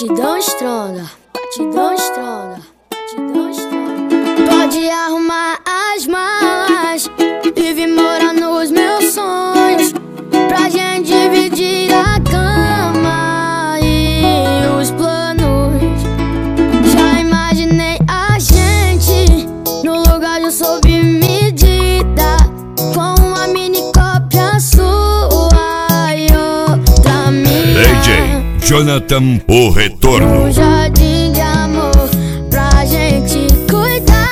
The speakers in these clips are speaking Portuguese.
Batidão estronda, batidão estronda, batidão estronda. Pode arrumar as malas e vir morar nos meus sonhos, pra gente dividir a cama e os planos. Já imaginei a gente no lugar de sob medida, com uma mini cópia sua e outra minha. DJ Jonathan, o retorno. Um jardim de amor pra gente cuidar.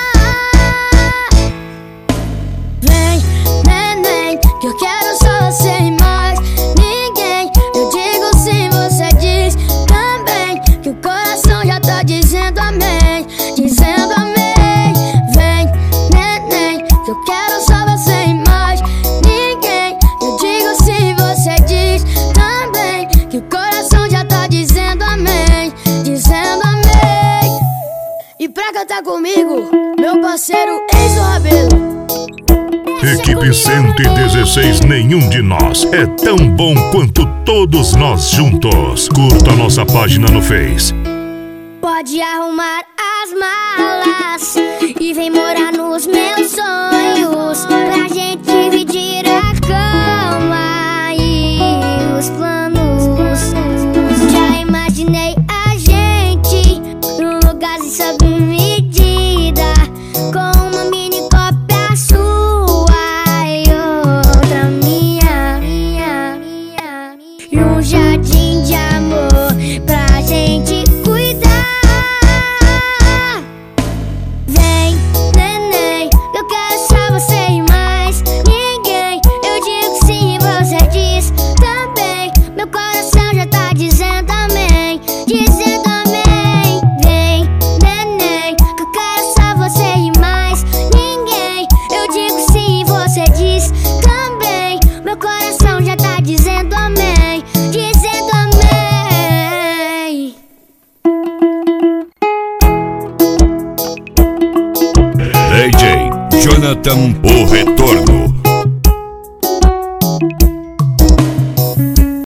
Vem, neném, que eu quero só você e mais ninguém. Eu digo sim, você diz também, que o coração já tá dizendo amém, dizendo amém. Vem, neném, que eu quero só você e mais ninguém. Eu digo sim, você diz também, que o coração já tá dizendo amém, dizendo amém. E pra cantar comigo, meu parceiro Enzo Rabelo. Equipe 116, nenhum de nós é tão bom quanto todos nós juntos. Curta nossa página no Face. Pode arrumar as malas e vem morar nos meus sonhos, pra gente dividir a cama e os planos. Já imaginei a gente num lugar sob medida, com uma mini cópia sua e outra minha. E um jardim de amor pra gente cuidar. Vem, neném, eu quero só você e mais ninguém. Eu digo sim e você diz também, meu coração já tá dizendo amém, dizendo amém. Vem, neném, que eu quero só você e mais ninguém. Eu digo sim e você diz também, meu coração já tá dizendo amém, dizendo amém. DJ Jonathan, o retorno.